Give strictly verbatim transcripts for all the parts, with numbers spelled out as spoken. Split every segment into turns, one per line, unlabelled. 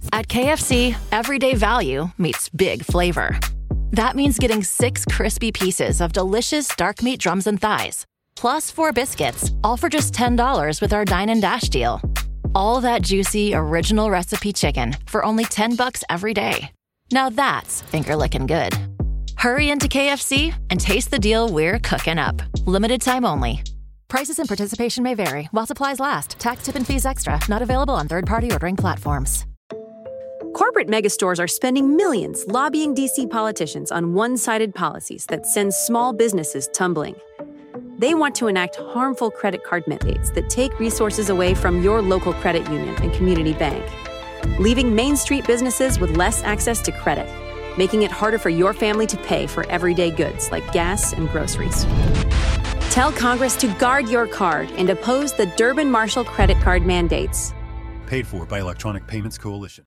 At K F C, everyday value meets big flavor. That means getting six crispy pieces of delicious dark meat drums and thighs, plus four biscuits, all for just ten dollars with our Dine and Dash deal. All that juicy, original recipe chicken for only ten bucks every day. Now that's finger-licking good. Hurry into K F C and taste the deal we're cooking up. Limited time only. Prices and participation may vary while supplies last. Tax, tip, and fees extra. Not available on third-party ordering platforms.
Corporate megastores are spending millions lobbying D C politicians on one-sided policies that send small businesses tumbling. They want to enact harmful credit card mandates that take resources away from your local credit union and community bank, leaving Main Street businesses with less access to credit, making it harder for your family to pay for everyday goods like gas and groceries. Tell Congress to guard your card and oppose the Durbin-Marshall credit card mandates.
Paid for by Electronic Payments Coalition.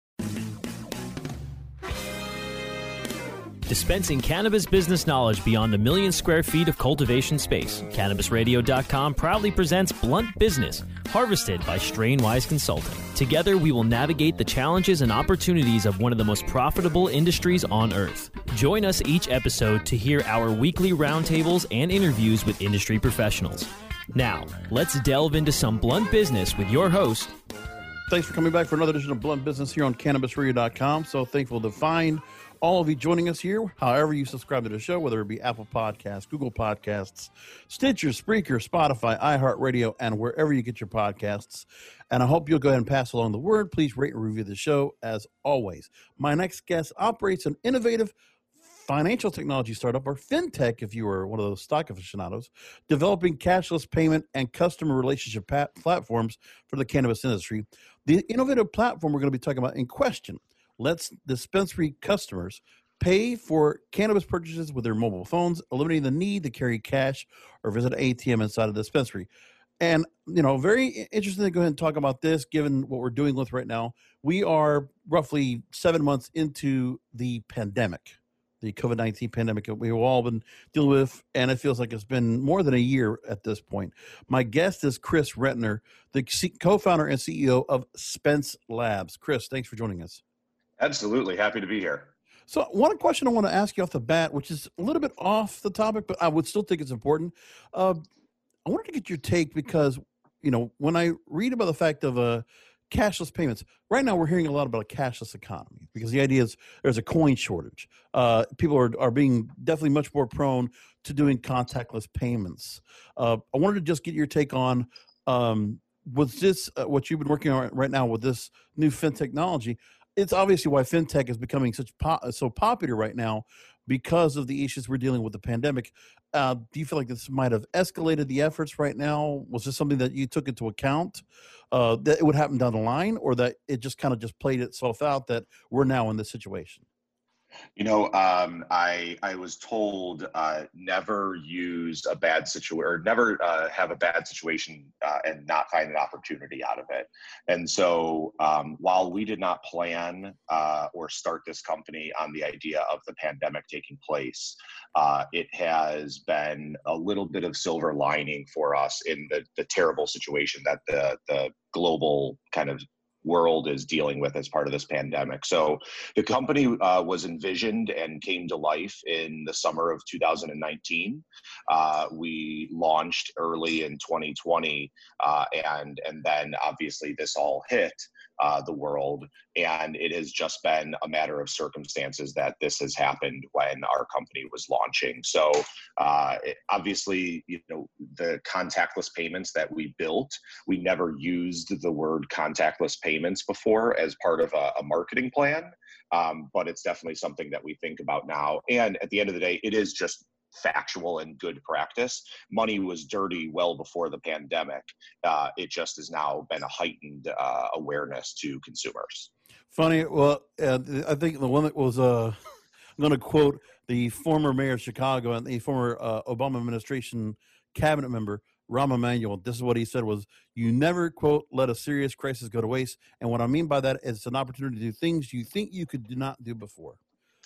Dispensing cannabis business knowledge beyond a million square feet of cultivation space, Cannabis Radio dot com proudly presents Blunt Business, harvested by Strainwise Consulting. Together, we will navigate the challenges and opportunities of one of the most profitable industries on earth. Join us each episode to hear our weekly roundtables and interviews with industry professionals. Now, let's delve into some blunt business with your host.
Thanks for coming back for another edition of Blunt Business here on Cannabis Radio dot com. So thankful to find all of you joining us here, however you subscribe to the show, whether it be Apple Podcasts, Google Podcasts, Stitcher, Spreaker, Spotify, iHeartRadio, and wherever you get your podcasts. And I hope you'll go ahead and pass along the word. Please rate and review the show as always. My next guest operates an innovative financial technology startup, or fintech, if you are one of those stock aficionados, developing cashless payment and customer relationship pat- platforms for the cannabis industry. The innovative platform we're going to be talking about in question lets dispensary customers pay for cannabis purchases with their mobile phones, eliminating the need to carry cash or visit an A T M inside a dispensary. And, you know, very interesting to go ahead and talk about this, given what we're doing with right now. We are roughly seven months into the pandemic, the COVID nineteen pandemic that we've all been dealing with, and it feels like it's been more than a year at this point. My guest is Chris Rentner, the co-founder and C E O of Spence Labs. Chris, thanks for joining us.
Absolutely. Happy to be here.
So one question I want to ask you off the bat, which is a little bit off the topic, but I would still think it's important. Uh, I wanted to get your take because, you know, when I read about the fact of uh, cashless payments, right now we're hearing a lot about a cashless economy because the idea is there's a coin shortage. Uh, people are, are being definitely much more prone to doing contactless payments. Uh, I wanted to just get your take on, um, was this uh, what you've been working on right now with this new fin technology? It's obviously why fintech is becoming such po- so popular right now because of the issues we're dealing with the pandemic. Uh, do you feel like this might have escalated the efforts right now? Was this something that you took into account uh, that it would happen down the line, or that it just kind of just played itself out that we're now in this situation?
You know, um, I I was told uh, never use a bad situation, or never uh, have a bad situation uh, and not find an opportunity out of it. And so, um, while we did not plan uh, or start this company on the idea of the pandemic taking place, uh, it has been a little bit of silver lining for us in the the terrible situation that the the global kind of world is dealing with as part of this pandemic. So the company uh, was envisioned and came to life in the summer of two thousand nineteen. Uh, we launched early in twenty twenty, uh, and and then obviously this all hit uh, the world, and it has just been a matter of circumstances that this has happened when our company was launching. So uh, it, obviously, you know, the contactless payments that we built, we never used the word contactless payments before as part of a, a marketing plan, um, but it's definitely something that we think about now. And at the end of the day, it is just factual and good practice. Money was dirty well before the pandemic. Uh, it just has now been a heightened uh, awareness to consumers.
Funny. Well, uh, I think the one that was, uh, I'm going to quote the former mayor of Chicago and the former uh, Obama administration cabinet member, Rahm Emanuel. This is what he said was, you never, quote, let a serious crisis go to waste. And what I mean by that is it's an opportunity to do things you think you could do not do before.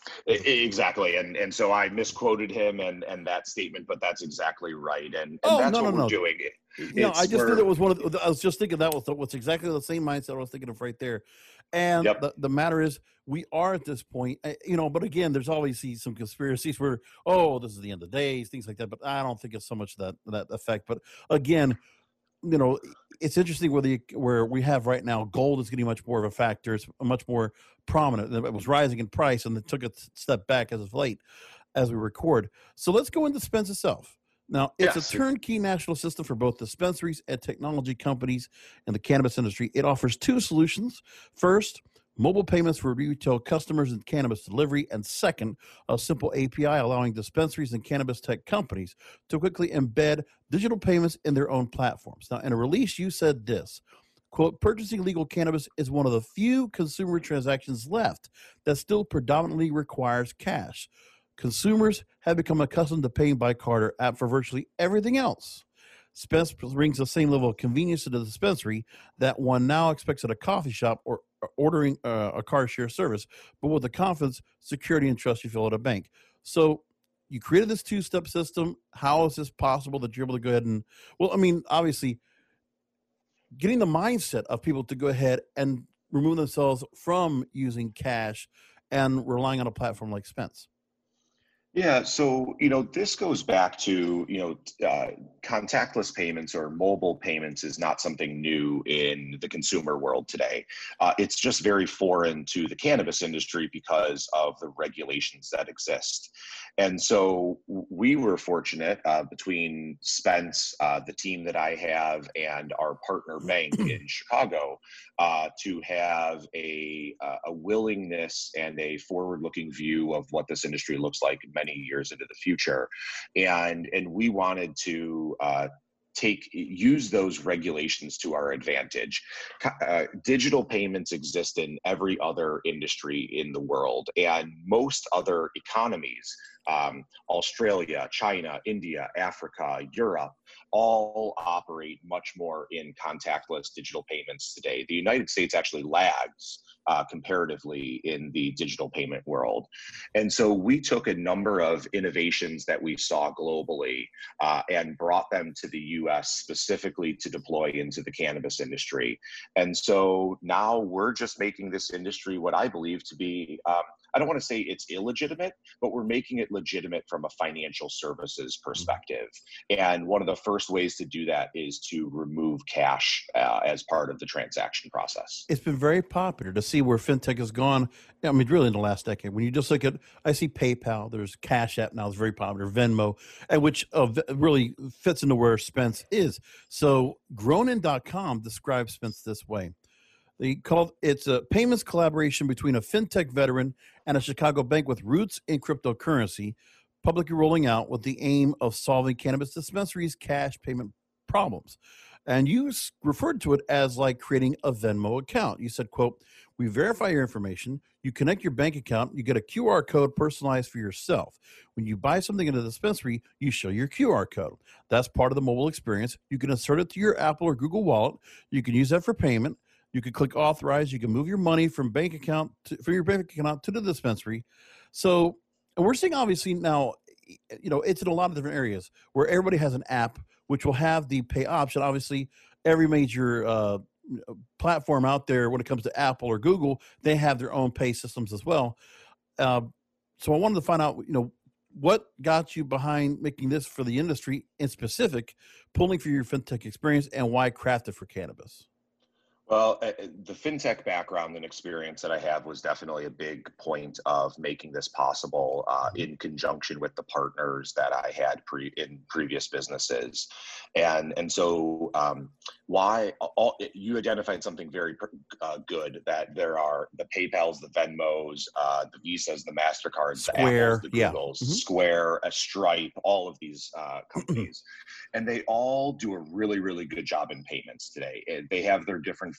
Exactly, and and so I misquoted him and and that statement, but that's exactly right, and and
Oh,
that's
no,
what
no,
we're
no.
doing.
No, I
It's
just knew
we're
that was one of the, I was just thinking that was what's exactly the same mindset I was thinking of right there. And
Yep.
the, the matter is, we are at this point, uh, you know, but again, there's obviously some conspiracies where, oh, this is the end of days, things like that. But I don't think it's so much that, that effect. But again, you know, it's interesting where the where we have right now, gold is getting much more of a factor. It's much more prominent. It was rising in price, and it took a step back as of late, as we record. So let's go into Spence itself. Now, it's
Yes.
a turnkey national system for both dispensaries and technology companies in the cannabis industry. It offers two solutions. First, mobile payments for retail customers and cannabis delivery. And second, a simple A P I allowing dispensaries and cannabis tech companies to quickly embed digital payments in their own platforms. Now, in a release, you said this, quote, purchasing legal cannabis is one of the few consumer transactions left that still predominantly requires cash. Consumers have become accustomed to paying by card or app for virtually everything else. Spence brings the same level of convenience to the dispensary that one now expects at a coffee shop or ordering uh, a car share service, but with the confidence, security, and trust you feel at a bank. So you created this two-step system. How is this possible that you're able to go ahead and, well, I mean, obviously, getting the mindset of people to go ahead and remove themselves from using cash and relying on a platform like Spence?
Yeah, so you know this goes back to you know uh, contactless payments or mobile payments is not something new in the consumer world today. Uh, it's just very foreign to the cannabis industry because of the regulations that exist. And so we were fortunate uh, between Spence, uh, the team that I have, and our partner bank in Chicago uh, to have a uh, a willingness and a forward-looking view of what this industry looks like many years into the future, and and we wanted to uh, take use those regulations to our advantage. Uh, digital payments exist in every other industry in the world, and most other economies, um, Australia, China, India, Africa, Europe, all operate much more in contactless digital payments today. The United States actually lags uh, comparatively in the digital payment world. And so we took a number of innovations that we saw globally uh, and brought them to the U S specifically to deploy into the cannabis industry. And so now we're just making this industry what I believe to be, um, I don't want to say it's illegitimate, but we're making it legitimate from a financial services perspective. And one of the first ways to do that is to remove cash uh, as part of the transaction process.
It's been very popular to see where fintech has gone. I mean, really in the last decade. When you just look at, I see PayPal, there's Cash App now, it's very popular, Venmo, and which uh, really fits into where Spence is. So Gronin dot com describes Spence this way. They called it's a payments collaboration between a fintech veteran and a Chicago bank with roots in cryptocurrency, publicly rolling out with the aim of solving cannabis dispensaries' cash payment problems. And you s- referred to it as like creating a Venmo account. You said, quote, we verify your information, you connect your bank account, you get a Q R code personalized for yourself. When you buy something in a dispensary, you show your Q R code. That's part of the mobile experience. You can insert it to your Apple or Google Wallet. You can use that for payment. You can click authorize. You can move your money from bank account to, from your bank account to the dispensary. So, and we're seeing obviously now, you know, it's in a lot of different areas where everybody has an app which will have the pay option. Obviously, every major uh, platform out there when it comes to Apple or Google, they have their own pay systems as well. Uh, so I wanted to find out, you know, what got you behind making this for the industry in specific, pulling for your fintech experience, and why craft it for cannabis?
Well, uh, the fintech background and experience that I have was definitely a big point of making this possible uh, in conjunction with the partners that I had pre- in previous businesses. And and so um, why all, you identified something very uh, good, that there are the PayPals, the Venmos, uh, the Visas, the MasterCards,
Square,
the Apples, the
yeah.
Googles,
Mm-hmm.
Square, a Stripe, all of these uh, companies. And they all do a really, really good job in payments today. They have their different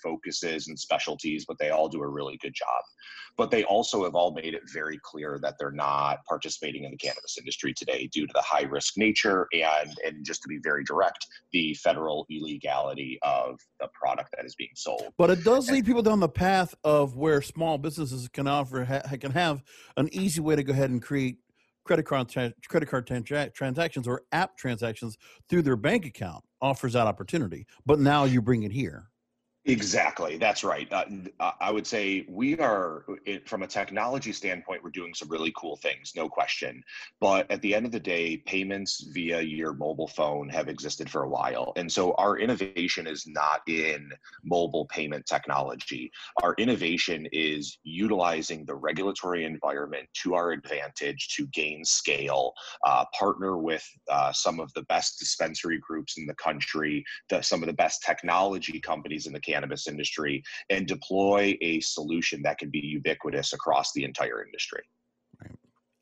focuses and specialties, but they all do a really good job. But they also have all made it very clear that they're not participating in the cannabis industry today due to the high risk nature and, and just to be very direct, the federal illegality of the product that is being sold.
But it does lead people down the path of where small businesses can offer, ha, can have an easy way to go ahead and create credit card, tra- credit card tra- transactions or app transactions through their bank account. Offers that opportunity, but now you bring it here.
Exactly. That's right. Uh, I would say we are, it, from a technology standpoint, we're doing some really cool things, no question. But at the end of the day, payments via your mobile phone have existed for a while. And so our innovation is not in mobile payment technology. Our innovation is utilizing the regulatory environment to our advantage to gain scale, uh, partner with uh, some of the best dispensary groups in the country, the, some of the best technology companies in the cannabis industry, and deploy a solution that can be ubiquitous across the entire industry.
Right.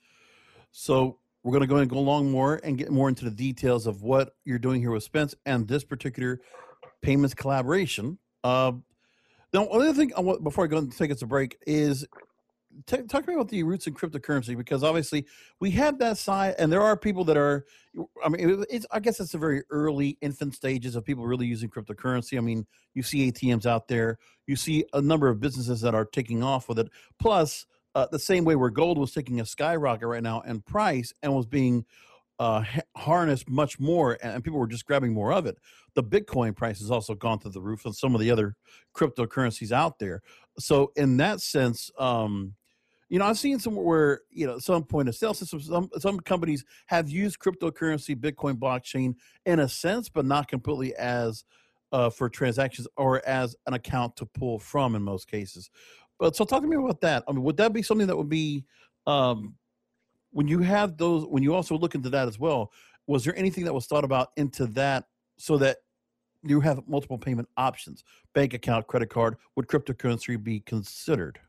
So we're going to go and go along more and get more into the details of what you're doing here with Spence and this particular payments collaboration. Uh, now, another thing I want, before I go and take us a break is t- talk to me about the roots in cryptocurrency, because obviously we have that side, and there are people that are, I mean, it's, I guess it's the very early infant stages of people really using cryptocurrency. I mean, you see A T Ms out there, you see a number of businesses that are taking off with it. Plus, uh, the same way where gold was taking a skyrocket right now in price and was being uh, harnessed much more, and people were just grabbing more of it. The Bitcoin price has also gone through the roof, and some of the other cryptocurrencies out there. So in that sense, um, you know, I've seen somewhere where, you know, some point of sale systems, some, some companies have used cryptocurrency, Bitcoin blockchain in a sense, but not completely as uh, for transactions or as an account to pull from in most cases. But so talk to me about that. I mean, would that be something that would be, um, when you have those, when you also look into that as well, was there anything that was thought about into that so that you have multiple payment options, bank account, credit card? Would cryptocurrency be considered?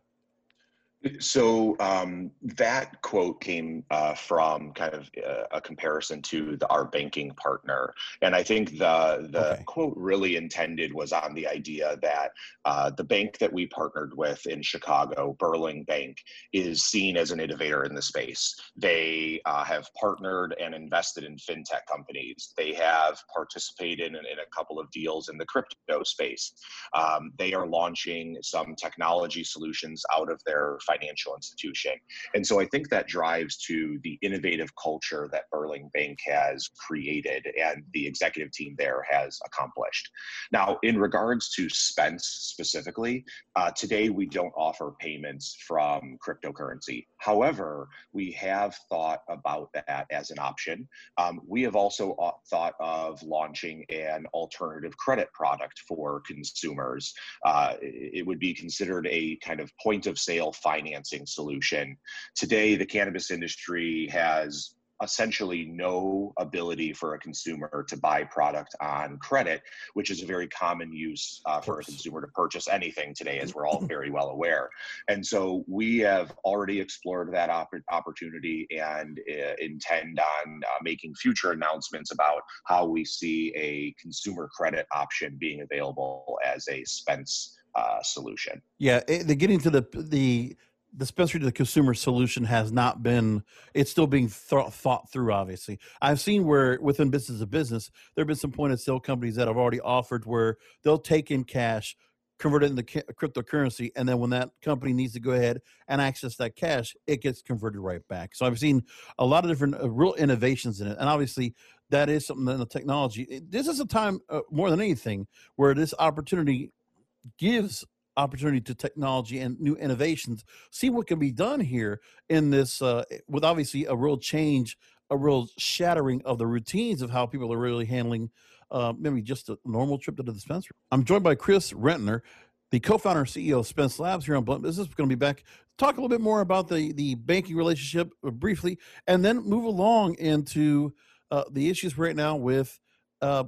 So um, that quote came uh, from kind of uh, a comparison to the, our banking partner. And I think the, the okay. quote really intended was on the idea that uh, the bank that we partnered with in Chicago, Burling Bank, is seen as an innovator in the space. They uh, have partnered and invested in fintech companies. They have participated in, in a couple of deals in the crypto space. Um, they are launching some technology solutions out of their financial institution. And so I think that drives to the innovative culture that Burling Bank has created and the executive team there has accomplished. Now, in regards to Spence specifically, uh, today we don't offer payments from cryptocurrency. However, we have thought about that as an option. Um, we have also uh, thought of launching an alternative credit product for consumers. Uh, it would be considered a kind of point of sale financing solution. Today, the cannabis industry has essentially no ability for a consumer to buy product on credit, which is a very common use uh, for a consumer to purchase anything today, as we're all very well aware. And so we have already explored that op- opportunity and uh, intend on uh, making future announcements about how we see a consumer credit option being available as a Spence uh, solution.
Yeah, it, the getting to the the dispensary to the consumer solution has not been, it's still being th- thought through, obviously. I've seen where within business to business, there have been some point of sale companies that have already offered where they'll take in cash, convert it into ca- cryptocurrency, and then when that company needs to go ahead and access that cash, it gets converted right back. So I've seen a lot of different uh, real innovations in it. And obviously, that is something in the technology. This is a time, uh, more than anything, where this opportunity gives opportunity to technology and new innovations, see what can be done here in this, uh, with obviously a real change, a real shattering of the routines of how people are really handling uh, maybe just a normal trip to the dispensary. I'm joined by Chris Rentner, the co-founder and C E O of Spence Labs here on Blunt Business. We're going to be back, talk a little bit more about the, the banking relationship briefly, and then move along into uh, the issues right now with uh,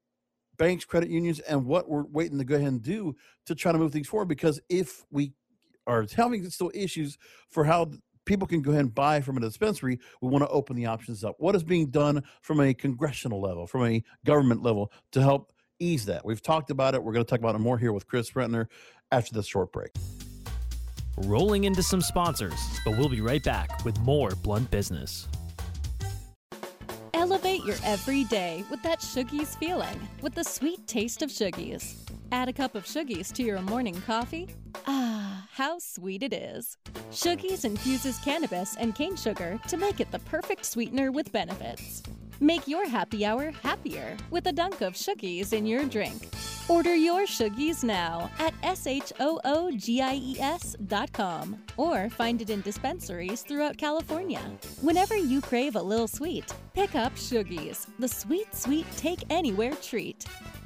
banks, credit unions, and what we're waiting to go ahead and do to try to move things forward. Because if we are having still issues for how people can go ahead and buy from a dispensary, we want to open the options up. What is being done from a congressional level, from a government level, to help ease that. We've talked about it. We're going to talk about it more here with Chris Rentner after this short break.
Rolling into some sponsors, but we'll be right back with more Blunt Business.
Elevate your everyday with that Shoogies feeling, with the sweet taste of Shoogies. Add a cup of Shoogies to your morning coffee. Ah, how sweet it is. Shoogies infuses cannabis and cane sugar to make it the perfect sweetener with benefits. Make your happy hour happier with a dunk of Shoogies in your drink. Order your Shoogies now at S H O O G I E S dot com or find it in dispensaries throughout California. Whenever you crave a little sweet, pick up Shoogies, the sweet, sweet take-anywhere treat.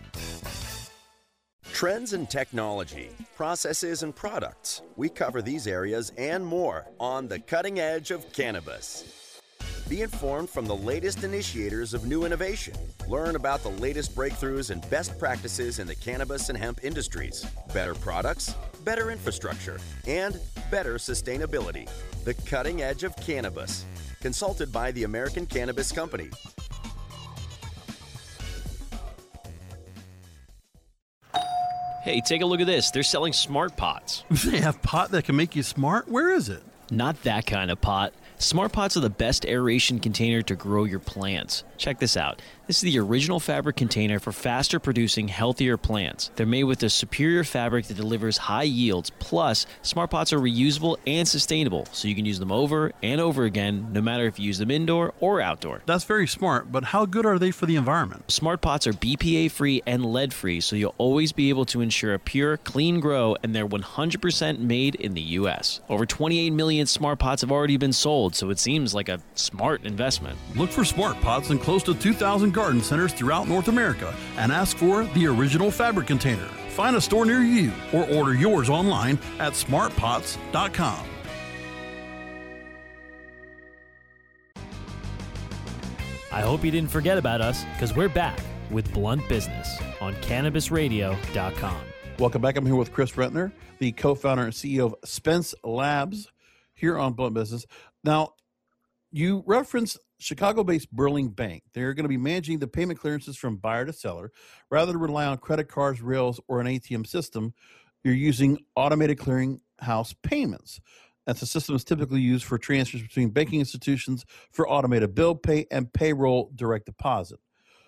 Trends in technology, processes, and products. We cover these areas and more on the cutting edge of cannabis. Be informed from the latest initiators of new innovation. Learn about the latest breakthroughs and best practices in the cannabis and hemp industries. Better products, better infrastructure, and better sustainability. The cutting edge of cannabis. Consulted by the American Cannabis Company.
Hey, take a look at this. They're selling smart pots.
They have pot that can make you smart? Where is it?
Not that kind of pot. Smart pots are the best aeration container to grow your plants. Check this out. This is the original fabric container for faster producing, healthier plants. They're made with a superior fabric that delivers high yields. Plus, smart pots are reusable and sustainable, so you can use them over and over again, no matter if you use them indoor or outdoor.
That's very smart, but how good are they for the environment?
Smart pots are B P A-free and lead-free, so you'll always be able to ensure a pure, clean grow, and they're one hundred percent made in the U S. Over twenty-eight million smart pots have already been sold, so it seems like a smart investment.
Look for smart pots in close to two thousand garden centers throughout North America and ask for the original fabric container. Find a store near you or order yours online at smart pots dot com.
I hope you didn't forget about us, because we're back with Blunt Business on Cannabis Radio dot com.
Welcome back. I'm here with Chris Rentner, the co-founder and C E O of Spence Labs here on Blunt Business. Now, you referenced Chicago-based Burling Bank. They're going to be managing the payment clearances from buyer to seller. Rather than rely on credit cards, rails, or an A T M system, you're using automated clearinghouse payments. That's a system that's typically used for transfers between banking institutions for automated bill pay and payroll direct deposit.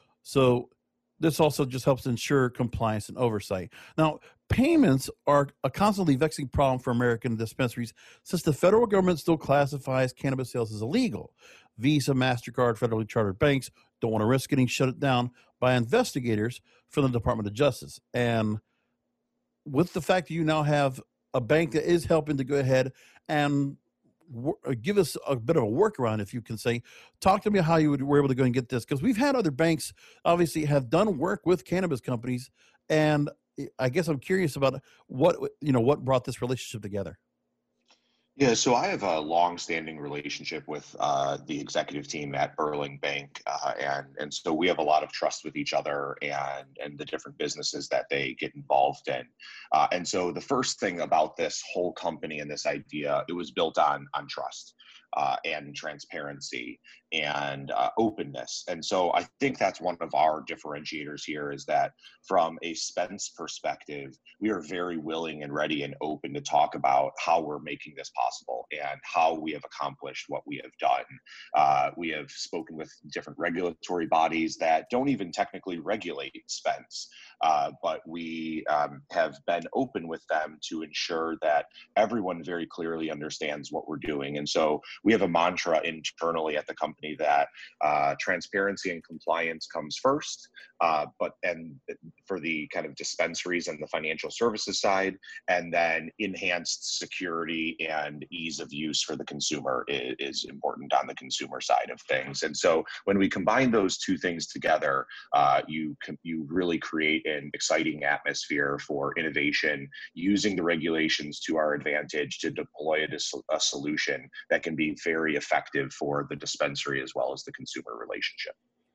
So this also just helps ensure compliance and oversight. Now, payments are a constantly vexing problem for American dispensaries since the federal government still classifies cannabis sales as illegal. Visa, MasterCard, federally chartered banks don't want to risk getting shut down by investigators from the Department of Justice. And with the fact that you now have a bank that is helping to go ahead and give us a bit of a workaround, if you can say, talk to me how you would, were able to go and get this, because we've had other banks obviously have done work with cannabis companies, and I guess I'm curious about what you know what brought this relationship together.
Yeah, so I have a long-standing relationship with uh, the executive team at Burling Bank, uh, and and so we have a lot of trust with each other and and the different businesses that they get involved in. Uh, and so the first thing about this whole company and this idea, it was built on on trust uh, and transparency and uh, openness. And so I think that's one of our differentiators here, is that from a Spence perspective, we are very willing and ready and open to talk about how we're making this possible and how we have accomplished what we have done. Uh, we have spoken with different regulatory bodies that don't even technically regulate Spence, uh, but we um, have been open with them to ensure that everyone very clearly understands what we're doing. And so we have a mantra internally at the company that uh, transparency and compliance comes first, uh, but and for the kind of dispensaries and the financial services side, and then enhanced security and ease of use for the consumer is, is important on the consumer side of things. And so when we combine those two things together, uh, you can, you really create an exciting atmosphere for innovation, using the regulations to our advantage to deploy a, a solution that can be very effective for the dispensary as well as the consumer relationship.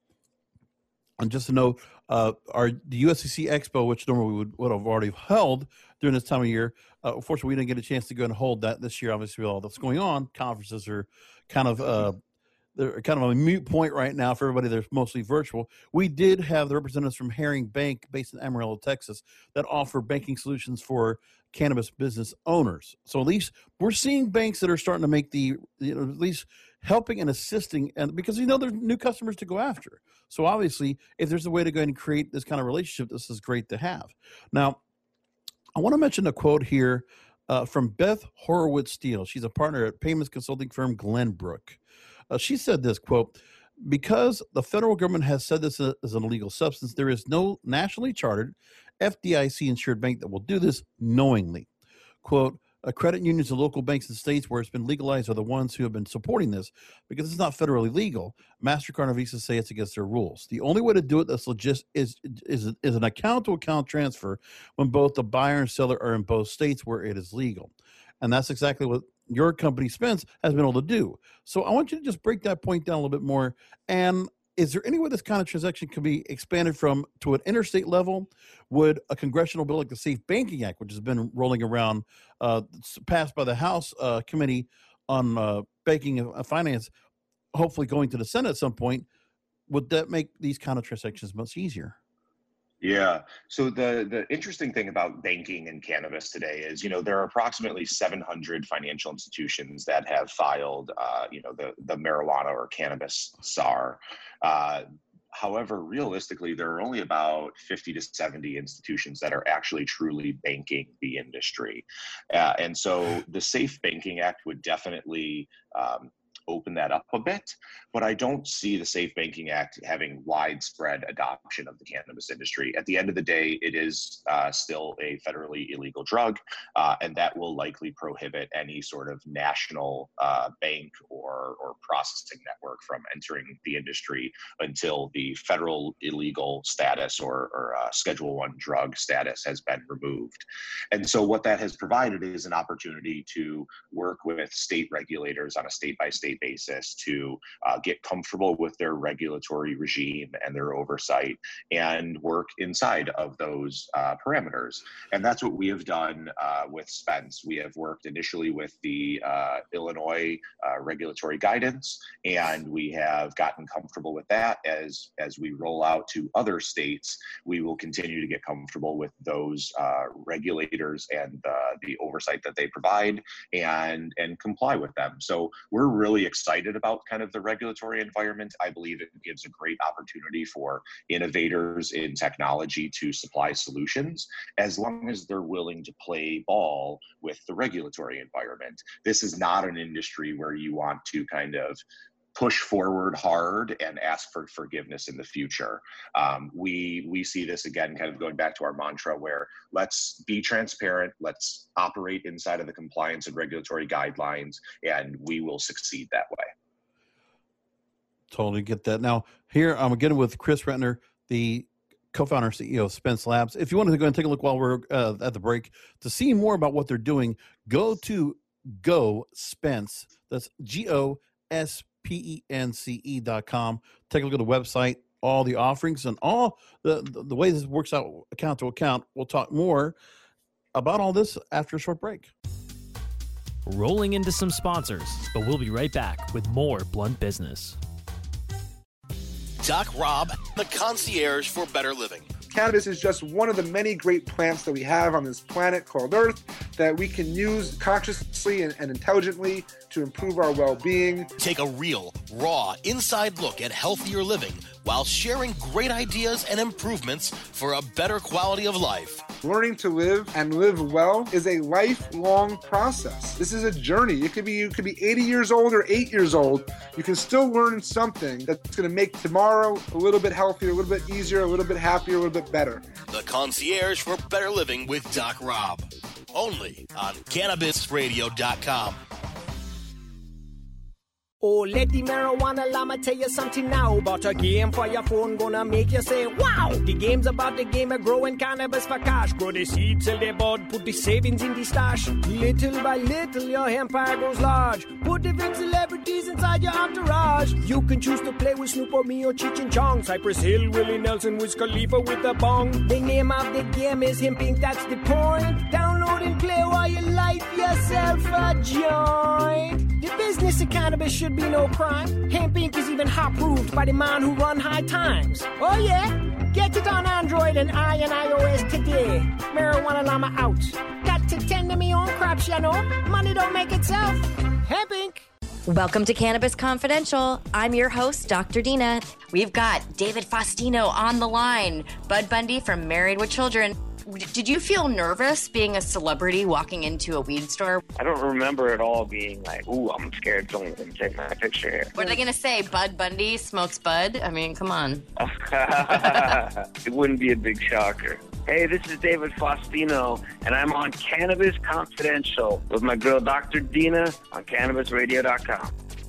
And just to know, uh, our the U S C C Expo, which normally we would, would have already held during this time of year, uh, unfortunately, we didn't get a chance to go and hold that this year. Obviously, with all that's going on, conferences are kind of uh, they're kind of a mute point right now for everybody that's mostly virtual. We did have the representatives from Herring Bank based in Amarillo, Texas, that offer banking solutions for cannabis business owners. So at least we're seeing banks that are starting to make the, you know, at least helping and assisting, and because, you know, there's new customers to go after. So obviously, if there's a way to go ahead and create this kind of relationship, this is great to have. Now, I want to mention a quote here uh, from Beth Horowitz-Steele. She's a partner at payments consulting firm Glenbrook. Uh, she said this, quote, because the federal government has said this is an illegal substance, there is no nationally chartered F D I C-insured bank that will do this knowingly. Quote, a credit unions and local banks in states where it's been legalized are the ones who have been supporting this because it's not federally legal. MasterCard and Visa say it's against their rules. The only way to do it that's legit is, is, is an account-to-account transfer when both the buyer and seller are in both states where it is legal. And that's exactly what your company, Spence, has been able to do. So I want you to just break that point down a little bit more. And is there any way this kind of transaction can be expanded from to an interstate level? Would a congressional bill like the Safe Banking Act, which has been rolling around, uh, passed by the House uh, Committee on uh, Banking and Finance, hopefully going to the Senate at some point, would that make these kind of transactions much easier?
Yeah. So the the interesting thing about banking and cannabis today is, you know, there are approximately seven hundred financial institutions that have filed, uh, you know, the, the marijuana or cannabis S A R. Uh, however, realistically, there are only about fifty to seventy institutions that are actually truly banking the industry. Uh, and so the Safe Banking Act would definitely um, open that up a bit, but I don't see the Safe Banking Act having widespread adoption of the cannabis industry. At the end of the day, it is uh, still a federally illegal drug, uh, and that will likely prohibit any sort of national uh, bank or, or processing network from entering the industry until the federal illegal status or, or uh, Schedule One drug status has been removed. And so what that has provided is an opportunity to work with state regulators on a state-by-state basis to uh, get comfortable with their regulatory regime and their oversight and work inside of those uh, parameters. And that's what we have done uh, with Spence. We have worked initially with the uh, Illinois uh, regulatory guidance, and we have gotten comfortable with that. As, as we roll out to other states, we will continue to get comfortable with those uh, regulators and uh, the oversight that they provide and, and comply with them. So we're really excited about kind of the regulatory environment. I believe it gives a great opportunity for innovators in technology to supply solutions, as long as they're willing to play ball with the regulatory environment. This is not an industry where you want to kind of push forward hard and ask for forgiveness in the future. Um, we we see this again, kind of going back to our mantra, where let's be transparent, let's operate inside of the compliance and regulatory guidelines, and we will succeed that way.
Totally get that. Now, here I'm again with Chris Rentner, the co-founder and C E O of Spence Labs. If you want to go and take a look while we're uh, at the break to see more about what they're doing, go to Go Spence. That's G O S P E N C E dot com. Take a look at the website, all the offerings, and all the, the, the way this works out account to account. We'll talk more about all this after a short break.
Rolling into some sponsors, but we'll be right back with more Blunt Business.
Doc Rob, the concierge for better living.
Cannabis is just one of the many great plants that we have on this planet called Earth that we can use consciously and, and intelligently to improve our well-being.
Take a real, raw, inside look at healthier living while sharing great ideas and improvements for a better quality of life.
Learning to live and live well is a lifelong process. This is a journey. It could be you could be eighty years old or eight years old. You can still learn something that's going to make tomorrow a little bit healthier, a little bit easier, a little bit happier, a little bit better.
The concierge for better living with Doc Rob. Only on Cannabis Radio dot com.
Oh, let the marijuana llama tell you something now about a game for your phone gonna make you say, wow! The game's about the game of growing cannabis for cash. Grow the seed, sell the bud, put the savings in the stash. Little by little, your empire grows large. Put the big celebrities inside your entourage. You can choose to play with Snoop or me or Cheech and Chong. Cypress Hill, Willie Nelson, Wiz Khalifa with a bong. The name of the game is Hemp Incorporated, that's the point. Download and play while you light yourself a joint. The business say cannabis should be no crime. Hemp Incorporated is even hot-proofed by the man who run High Times. Oh yeah? Get it on Android and I and iOS today. Marijuana Llama out. Got to tend to me own crops, you know. Money don't make itself. Hemp Incorporated.
Welcome to Cannabis Confidential. I'm your host, Doctor Dina. We've got David Faustino on the line, Bud Bundy from Married with Children. Did you feel nervous being a celebrity walking into a weed store?
I don't remember at all being like, ooh, I'm scared someone's going to take my picture here.
What are they going to say? Bud Bundy smokes bud? I mean, come on.
It wouldn't be a big shocker. Hey, this is David Faustino, and I'm on Cannabis Confidential with my girl, Doctor Dina, on cannabis radio dot com.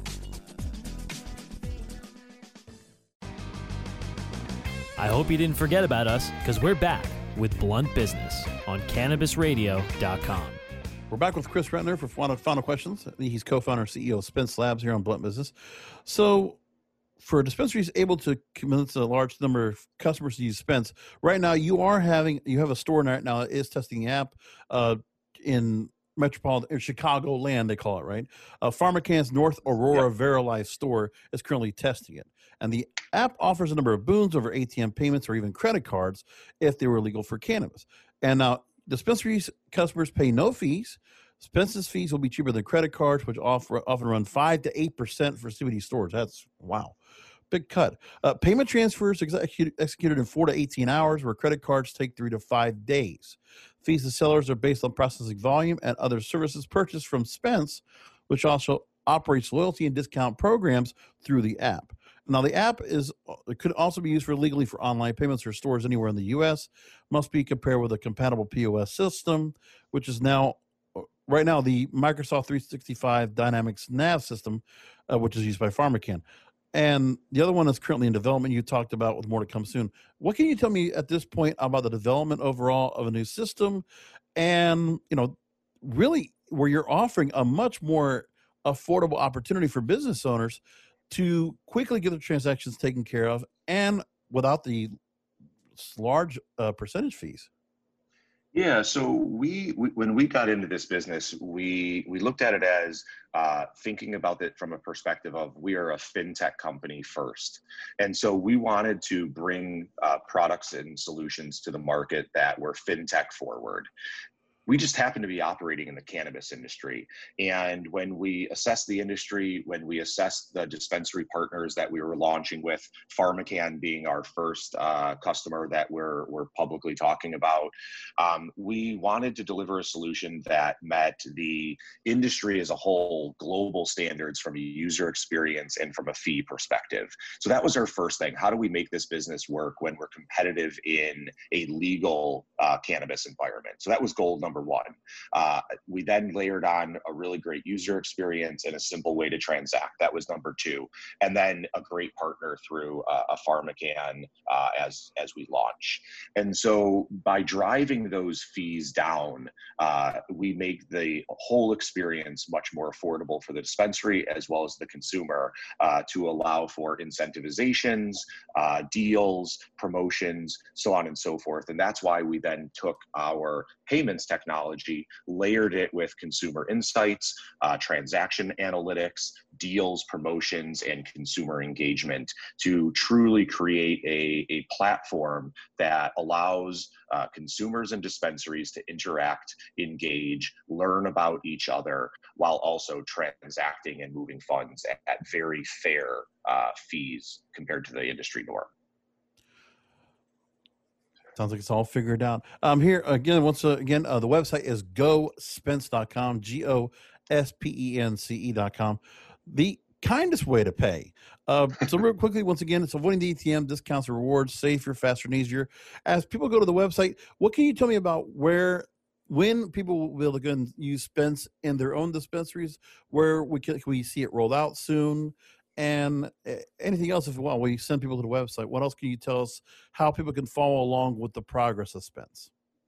I hope you didn't forget about us, because we're back with Blunt Business on cannabis radio dot com.
We're back with Chris Rentner for final, final questions. He's co-founder and C E O of Spence Labs here on Blunt Business. So for dispensaries able to convince a large number of customers to use Spence, right now you are having, you have a store right now that is testing the app uh, in metropolitan, in Chicago land, they call it, right? Uh, PharmaCann's North Aurora yep. Verilife store is currently testing it. And the app offers a number of boons over A T M payments or even credit cards if they were legal for cannabis. And now dispensaries customers pay no fees. Spence's fees will be cheaper than credit cards, which offer, often run five to eight percent for C B D stores. That's, wow, big cut. Uh, payment transfers execute, executed in four to eighteen hours, where credit cards take three to five days. Fees to sellers are based on processing volume and other services purchased from Spence, which also operates loyalty and discount programs through the app. Now, the app is it could also be used for legally for online payments for stores anywhere in the U S. Must be compared with a compatible P O S system, which is now, right now, the Microsoft three sixty-five Dynamics Nav system, uh, which is used by PharmaCann. And the other one is currently in development. You talked about with more to come soon. What can you tell me at this point about the development overall of a new system, and you know, really where you're offering a much more affordable opportunity for business owners to quickly get their transactions taken care of and without the large uh, percentage fees?
Yeah, so we, we when we got into this business, we we looked at it as uh, thinking about it from a perspective of we are a fintech company first, and so we wanted to bring uh, products and solutions to the market that were fintech forward. We just happen to be operating in the cannabis industry. And when we assessed the industry, when we assessed the dispensary partners that we were launching with, PharmaCann being our first uh, customer that we're, we're publicly talking about, um, we wanted to deliver a solution that met the industry as a whole, global standards from a user experience and from a fee perspective. So that was our first thing. How do we make this business work when we're competitive in a legal uh, cannabis environment? So that was goal number Number one. Uh, we then layered on a really great user experience and a simple way to transact. That was number two. And then a great partner through uh, a PharmaCann uh, as, as we launch. And so by driving those fees down, uh, we make the whole experience much more affordable for the dispensary as well as the consumer uh, to allow for incentivizations, uh, deals, promotions, so on and so forth. And that's why we then took our payments technology, layered it with consumer insights, uh, transaction analytics, deals, promotions, and consumer engagement to truly create a, a platform that allows uh, consumers and dispensaries to interact, engage, learn about each other, while also transacting and moving funds at, at very fair uh, fees compared to the industry norm.
Sounds like it's all figured out. Um, here again, once uh, again, uh, the website is go spence dot com, G O S P E N C E dot com. The kindest way to pay. Uh, so real quickly, once again, it's avoiding the A T M, discounts, and rewards, safer, faster, and easier. As people go to the website, what can you tell me about where, when people will be able to go and use Spence in their own dispensaries? Where we can, can we see it rolled out soon? And anything else, if well, we send people to the website, what else can you tell us how people can follow along with the progress of Spence?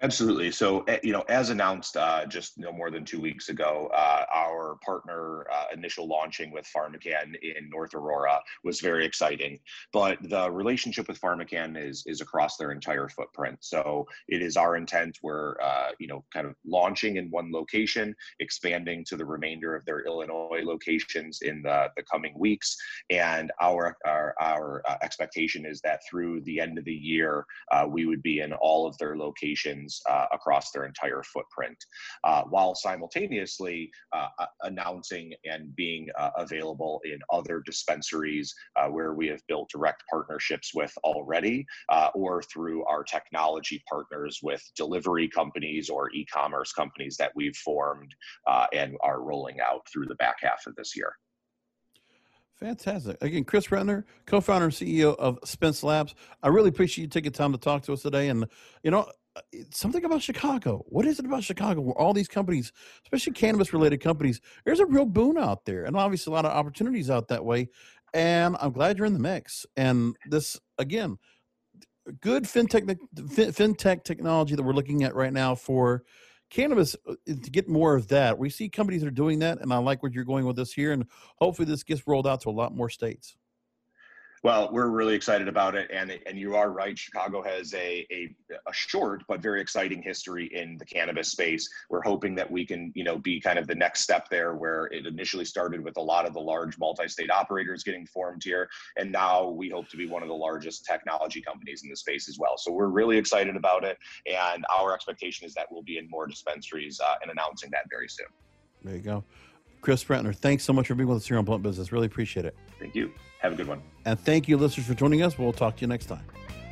Absolutely. So, you know, as announced uh, just no more than two weeks ago, uh, our partner uh, initial launching with PharmaCann in North Aurora was very exciting. But the relationship with PharmaCann is is across their entire footprint. So it is our intent we're, uh, you know, kind of launching in one location, expanding to the remainder of their Illinois locations in the, the coming weeks. And our our, our uh, expectation is that through the end of the year, uh, we would be in all of their locations Uh, across their entire footprint, uh, while simultaneously uh, announcing and being uh, available in other dispensaries uh, where we have built direct partnerships with already, uh, or through our technology partners with delivery companies or e-commerce companies that we've formed uh, and are rolling out through the back half of this year.
Fantastic. Again, Chris Retner, co-founder and C E O of Spence Labs. I really appreciate you taking time to talk to us today. And, you know, something about Chicago. What is it about Chicago where all these companies, especially cannabis-related companies, there's a real boon out there and obviously a lot of opportunities out that way. And I'm glad you're in the mix. And this, again, good fintech, fintech technology that we're looking at right now for cannabis, to get more of that. We see companies that are doing that, and I like where you're going with this here, and hopefully this gets rolled out to a lot more states.
Well, we're really excited about it, and and you are right. Chicago has a, a a short but very exciting history in the cannabis space. We're hoping that we can, you know, be kind of the next step there, where it initially started with a lot of the large multi-state operators getting formed here, and now we hope to be one of the largest technology companies in the space as well. So we're really excited about it, and our expectation is that we'll be in more dispensaries uh, and announcing that very soon.
There you go. Chris Retner, thanks so much for being with us here on Blunt Business. Really appreciate it.
Thank you. Have a good one.
And thank you, listeners, for joining us. We'll talk to you next time.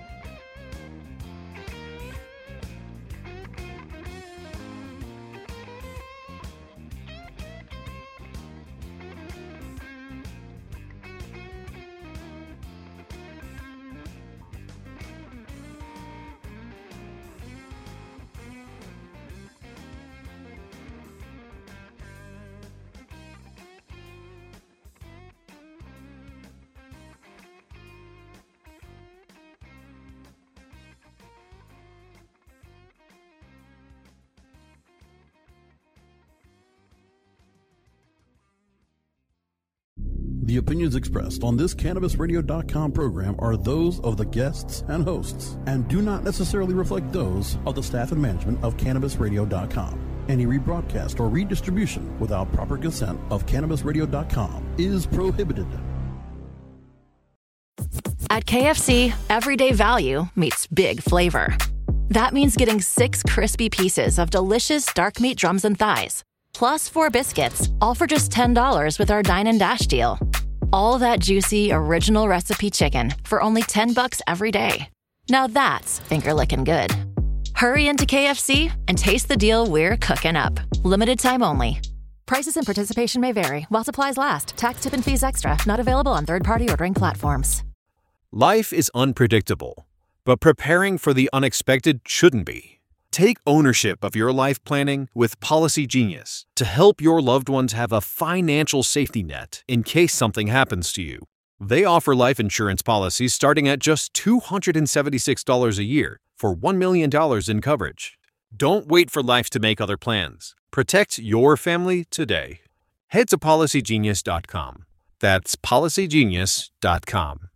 The opinions expressed on this Cannabis Radio dot com program are those of the guests and hosts and do not necessarily reflect those of the staff and management of Cannabis Radio dot com. Any rebroadcast or redistribution without proper consent of Cannabis Radio dot com is prohibited.
At K F C, everyday value meets big flavor. That means getting six crispy pieces of delicious dark meat drums and thighs, plus four biscuits, all for just ten dollars with our Dine and Dash deal. All that juicy, original recipe chicken for only ten bucks every day. Now that's finger-licking good. Hurry into K F C and taste the deal we're cooking up. Limited time only. Prices and participation may vary while supplies last. Tax, tip, and fees extra. Not available on third-party ordering platforms.
Life is unpredictable, but preparing for the unexpected shouldn't be. Take ownership of your life planning with Policy Genius to help your loved ones have a financial safety net in case something happens to you. They offer life insurance policies starting at just two hundred seventy-six dollars a year for one million dollars in coverage. Don't wait for life to make other plans. Protect your family today. Head to Policy Genius dot com. That's Policy Genius dot com.